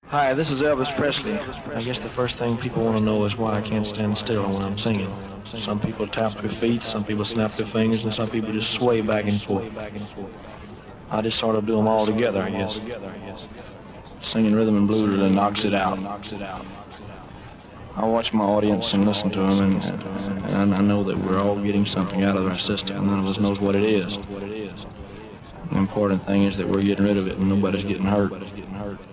Hi, this is Elvis Presley. I guess the first thing people want to know is why I can't stand still when I'm singing. Some people tap their feet, some people snap their fingers, and some people just sway back and forth. I just sort of do them all together, I guess. Singing rhythm and blues really knocks it out. I watch my audience and listen to them, and I know that we're all getting something out of our system. None of us knows what it is. The important thing is that we're getting rid of it and nobody's getting hurt.